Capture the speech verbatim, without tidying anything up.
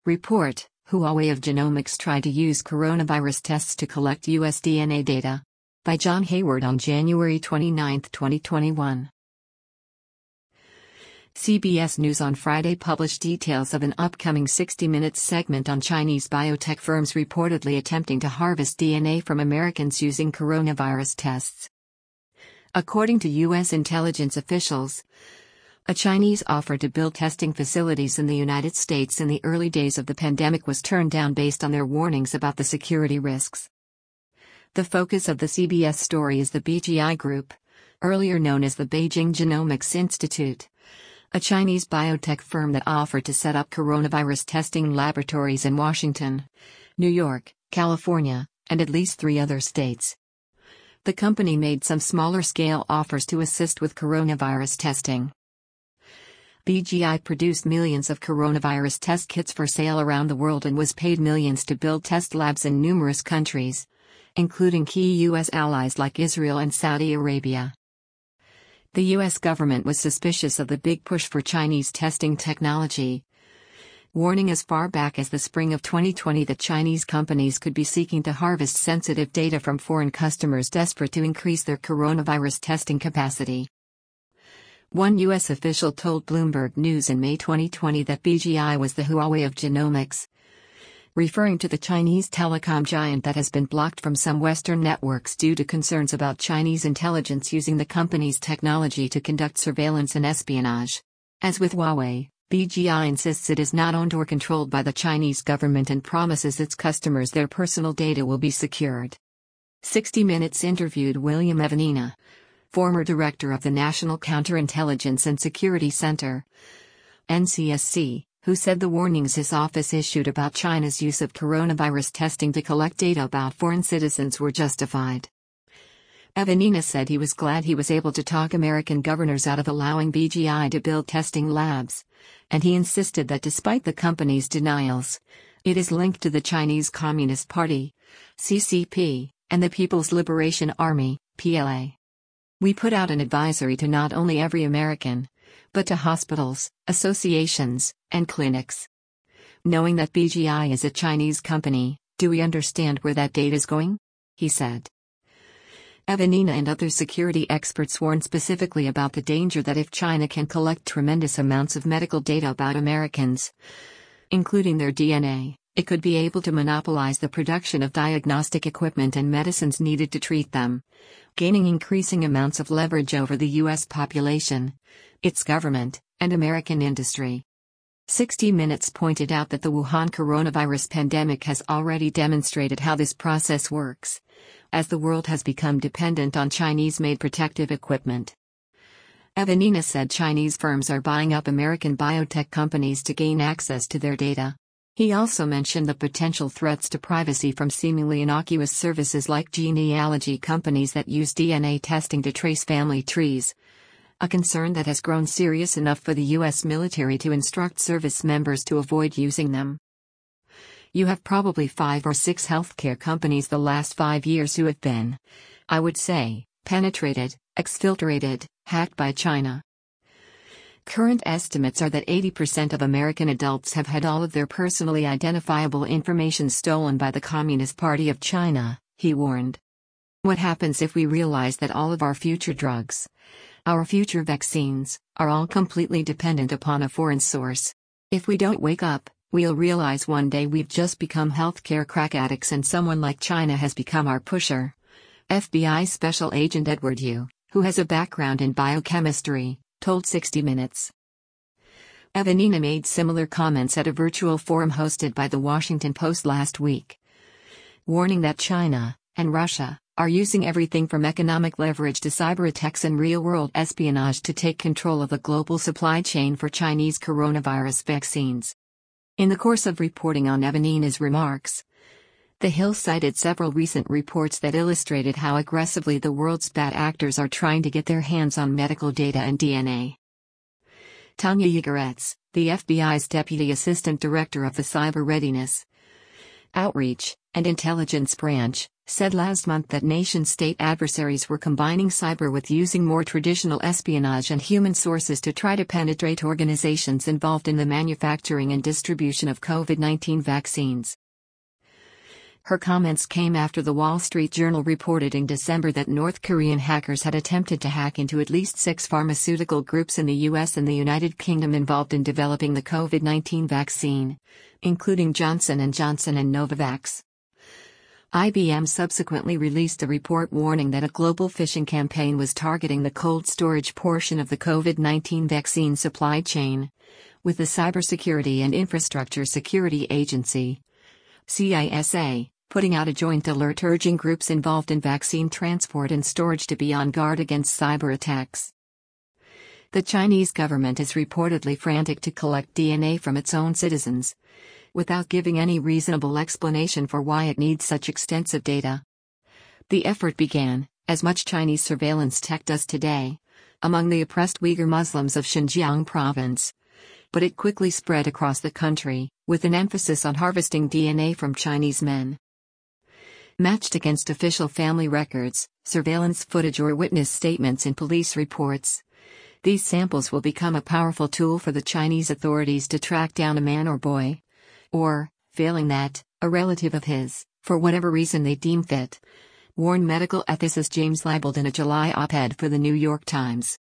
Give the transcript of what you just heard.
Report: Huawei of Genomics tried to use coronavirus tests to collect U S D N A data. By John Hayward on January twenty-ninth, twenty twenty-one. C B S News on Friday published details of an upcoming sixty minutes segment on Chinese biotech firms reportedly attempting to harvest D N A from Americans using coronavirus tests. According to U S intelligence officials, a Chinese offer to build testing facilities in the United States in the early days of the pandemic was turned down based on their warnings about the security risks. The focus of the C B S story is the B G I Group, earlier known as the Beijing Genomics Institute, a Chinese biotech firm that offered to set up coronavirus testing laboratories in Washington, New York, California, and at least three other states. The company made some smaller-scale offers to assist with coronavirus testing. B G I produced millions of coronavirus test kits for sale around the world and was paid millions to build test labs in numerous countries, including key U S allies like Israel and Saudi Arabia. The U S government was suspicious of the big push for Chinese testing technology, warning as far back as the spring of twenty twenty that Chinese companies could be seeking to harvest sensitive data from foreign customers desperate to increase their coronavirus testing capacity. One U S official told Bloomberg News in May twenty twenty that B G I was the Huawei of genomics, referring to the Chinese telecom giant that has been blocked from some Western networks due to concerns about Chinese intelligence using the company's technology to conduct surveillance and espionage. As with Huawei, B G I insists it is not owned or controlled by the Chinese government and promises its customers their personal data will be secured. sixty minutes interviewed William Evanina, former director of the National Counterintelligence and Security Center, N C S C, who said the warnings his office issued about China's use of coronavirus testing to collect data about foreign citizens were justified. Evanina said he was glad he was able to talk American governors out of allowing B G I to build testing labs, and he insisted that despite the company's denials, it is linked to the Chinese Communist Party, C C P, and the People's Liberation Army, P L A. We put out an advisory to not only every American, but to hospitals, associations, and clinics. Knowing that B G I is a Chinese company, do we understand where that data is going? He said. Evanina and other security experts warned specifically about the danger that if China can collect tremendous amounts of medical data about Americans, including their D N A, it could be able to monopolize the production of diagnostic equipment and medicines needed to treat them, gaining increasing amounts of leverage over the U S population, its government, and American industry. sixty minutes pointed out that the Wuhan coronavirus pandemic has already demonstrated how this process works, as the world has become dependent on Chinese-made protective equipment. Evanina said Chinese firms are buying up American biotech companies to gain access to their data. He also mentioned the potential threats to privacy from seemingly innocuous services like genealogy companies that use D N A testing to trace family trees, a concern that has grown serious enough for the U S military to instruct service members to avoid using them. You have probably five or six healthcare companies the last five years who have been, I would say, penetrated, exfiltrated, hacked by China. Current estimates are that eighty percent of American adults have had all of their personally identifiable information stolen by the Communist Party of China, he warned. What happens if we realize that all of our future drugs, our future vaccines, are all completely dependent upon a foreign source? If we don't wake up, we'll realize one day we've just become healthcare crack addicts and someone like China has become our pusher. F B I Special Agent Edward Yu, who has a background in biochemistry, told sixty minutes. Evanina made similar comments at a virtual forum hosted by The Washington Post last week, warning that China and Russia are using everything from economic leverage to cyber attacks and real-world espionage to take control of the global supply chain for Chinese coronavirus vaccines. In the course of reporting on Evanina's remarks, The Hill cited several recent reports that illustrated how aggressively the world's bad actors are trying to get their hands on medical data and D N A. Tanya Yagoretz, the F B I's Deputy Assistant Director of the Cyber Readiness, Outreach, and Intelligence Branch, said last month that nation-state adversaries were combining cyber with using more traditional espionage and human sources to try to penetrate organizations involved in the manufacturing and distribution of COVID nineteen vaccines. Her comments came after the Wall Street Journal reported in December that North Korean hackers had attempted to hack into at least six pharmaceutical groups in the U S and the United Kingdom involved in developing the COVID nineteen vaccine, including Johnson and Johnson and Novavax. I B M subsequently released a report warning that a global phishing campaign was targeting the cold storage portion of the COVID nineteen vaccine supply chain, with the Cybersecurity and Infrastructure Security Agency, C I S A, putting out a joint alert urging groups involved in vaccine transport and storage to be on guard against cyber attacks. The Chinese government is reportedly frantic to collect D N A from its own citizens, without giving any reasonable explanation for why it needs such extensive data. The effort began, as much Chinese surveillance tech does today, among the oppressed Uyghur Muslims of Xinjiang province. But it quickly spread across the country, with an emphasis on harvesting D N A from Chinese men. Matched against official family records, surveillance footage or witness statements in police reports, these samples will become a powerful tool for the Chinese authorities to track down a man or boy, or, failing that, a relative of his, for whatever reason they deem fit, warned medical ethicist James Leibold in a July op-ed for the New York Times.